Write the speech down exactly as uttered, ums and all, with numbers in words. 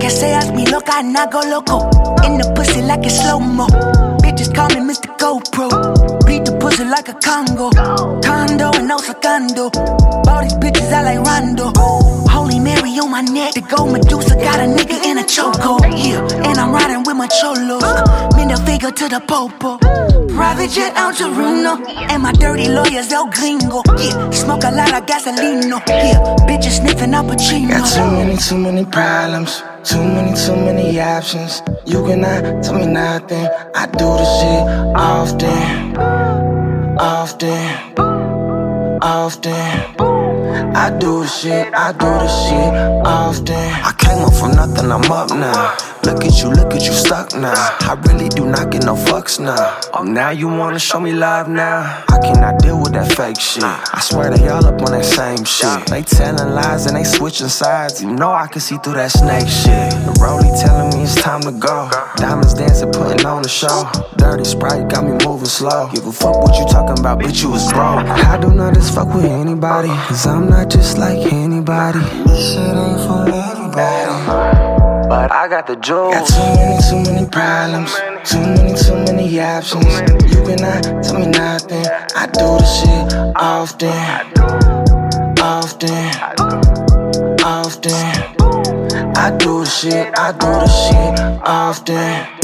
que seas mi loca, nago loco. In the pussy like it's slow-mo. Bitches call me Mister GoPro. Beat the pussy like a Congo. Condo and no sacando. All these bitches I like Rondo. Holy Mary on my neck. The gold Medusa got a nigga in a chokehold. Yeah, and I'm riding with my cholos. Middle figure to the popo. Private jet out to Reno. And my dirty lawyers El Gringo. Yeah, smoke a lot of gasolino. Yeah, bitches sniffing Al Pacino. Got too many, too many problems. Too many, too many options. You cannot tell me nothing. I do the shit often, often, often. I do the shit, I do the shit often. I came up from nothing, I'm up now. Look at you, look at you stuck now. I really do not get no fucks now. Oh, now you wanna show me love now? I cannot deal with that fake shit. I swear they all up on that same shit. They telling lies and they switching sides. You know I can see through that snake shit. The rollie telling me it's time to go. Diamonds dancing, putting on the show. Dirty Sprite got me moving slow. Give a fuck what you talking about, bitch, you was broke. I do not just fuck with anybody, cause I'm not just like anybody. This shit ain't for everybody. But I got the jewels. Got too many, too many problems. Too many, too many options. You cannot tell me nothing. I do the shit often, often, often. I do the shit, I do the shit often.